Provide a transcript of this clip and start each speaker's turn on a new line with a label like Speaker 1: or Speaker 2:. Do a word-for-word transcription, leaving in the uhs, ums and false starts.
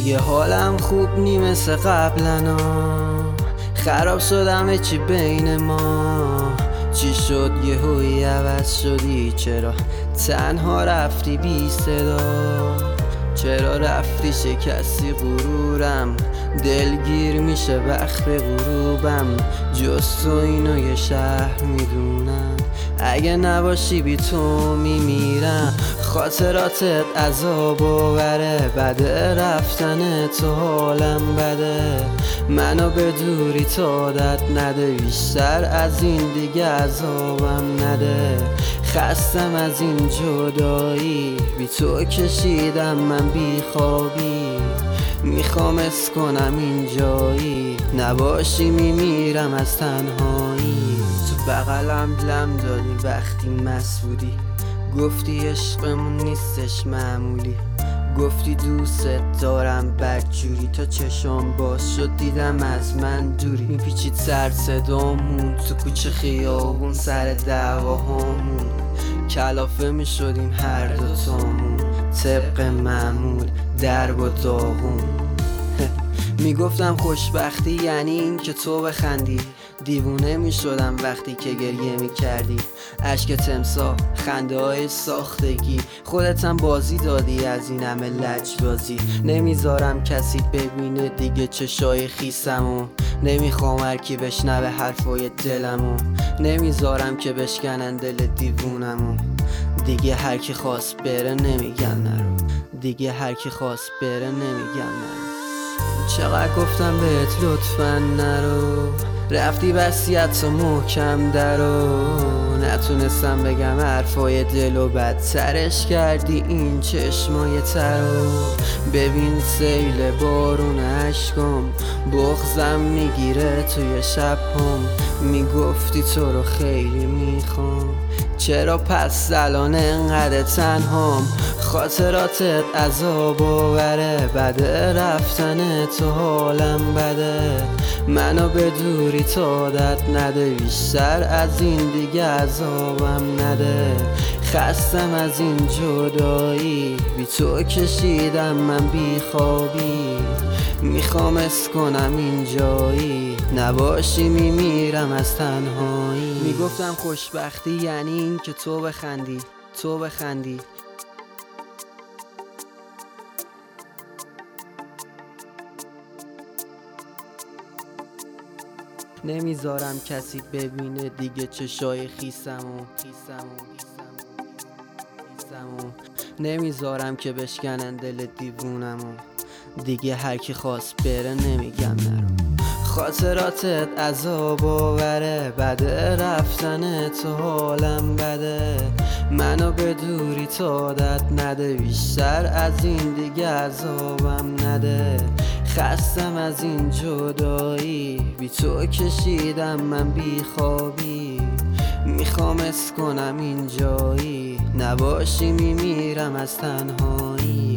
Speaker 1: دیگه حالم خوب نی مثل قبلنا، خراب شدم چی بین ما. چی شد یهویی عوض شدی؟ چرا تنها رفتی بی صدا؟ چرا رفتی شکستی غرورم؟ دلگیر میشه وقت غروبم. جز تو اینو یه شهر میدونم، اگه نباشی بی تو میمیرم. خاطراتت عذاب آوره، بده رفتن تو حالم بده. منو به دوری تا عادت نده، بیشتر از این دیگه عذابم نده. خستم از این جدایی، بی تو کشیدم من بی خوابی. میخوام اس کنم این جایی، نباشی میمیرم از تنهایی. تو بغلم لم دادی وقتی مست بودی، گفتی عشقمون نیستش معمولی. گفتی دوست دارم بدجوری، تا چشم باز شد دیدم از من دوری. میپیچید سر صدامون تو کوچه خیابون، سر دعواهامون کلافه میشدیم هر دوتامون. طبق معمول درب و داغون. میگفتم خوشبختی یعنی این که تو بخندی، دیوونه میشدم وقتی که گریه میکردی. اشک تمساح، خنده های ساختگی، خودتم بازی دادی از این همه لجبازی. نمیذارم کسی ببینه دیگه چشای خیسمو، نمیخوام هر کی بشنوه حرفای دلمو. نمیذارم که بشکنن دل دیوونمو، دیگه هر کی خواست بره نمیگم نرو. دیگه هر کی خواست بره نمیگم نرو. چقدر گفتم بهت لطفا نرو، رفتی وصیت و محکم درو. نتونستم بگم حرفای دل و بدترش کردی این چشمای ترو. ببین سیل بارون عشقم، بغضم میگیره توی شب هم. میگفتی تو رو خیلی میخوام، چرا پس الان انقدر تنهام؟ خاطراتت عذاب آوره، بده رفتن تو حالم بده. منو به دوری تا عادت نده، بیشتر از این دیگه عذابم نده. خستم از این جدایی، بی تو کشیدم من بی خوابی. میخوام اس کنم این جایی، نباشی میمیرم از تنهایی. میگفتم خوشبختی یعنی این که تو بخندی، تو بخندی. نمیذارم کسی ببینه دیگه چشای خیسمو خیسمو خیسمو. نمیذارم که بشکنن دل دیوونمو، دیگه هر کی خواست بره نمیگم نرو. خاطراتت عذاب آوره، بده رفتن تو حالم بده. منو به دوری تا عادت نده، بیشتر از این دیگه عذابم نده. خستم از این جدایی، بی تو کشیدم من بی خوابی. میخوام اس کنم این جایی، نباشی میمیرم از تنهایی.